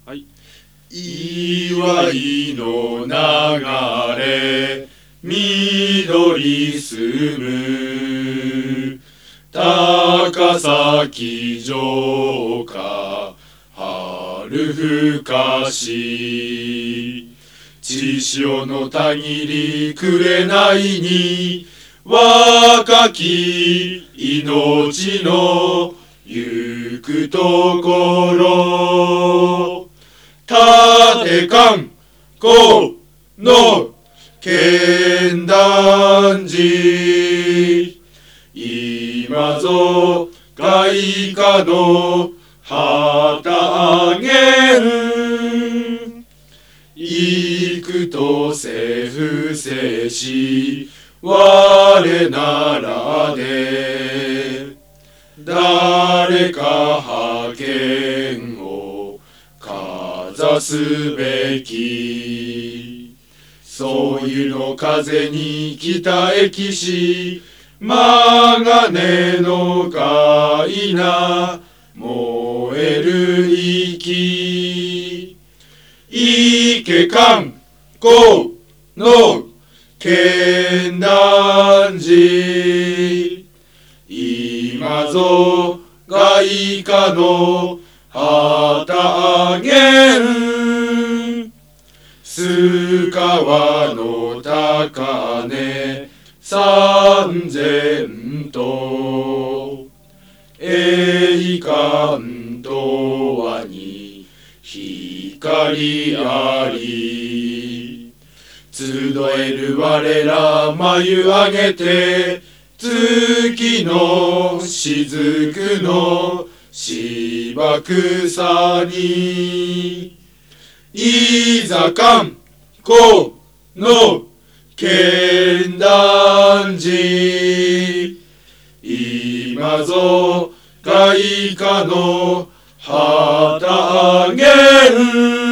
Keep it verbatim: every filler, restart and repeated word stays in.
はい。 岩井の流れ緑澄む高崎城下春深し千潮のたぎり紅に若き命の行くところ立観光の剣談寺今ぞ外貨の旗揚げん幾とせ伏せし我ならで誰か派遣をかざすべきそういうの風に北駅し曲がねのかいな燃える息池観光の剣談寺今ぞ外貨の旗揚げん須川の高値三千と栄冠と輪に光あり集える我ら眉上げて月の雫の芝草にいざ観光の剣談寺今ぞ外貨の旗揚げん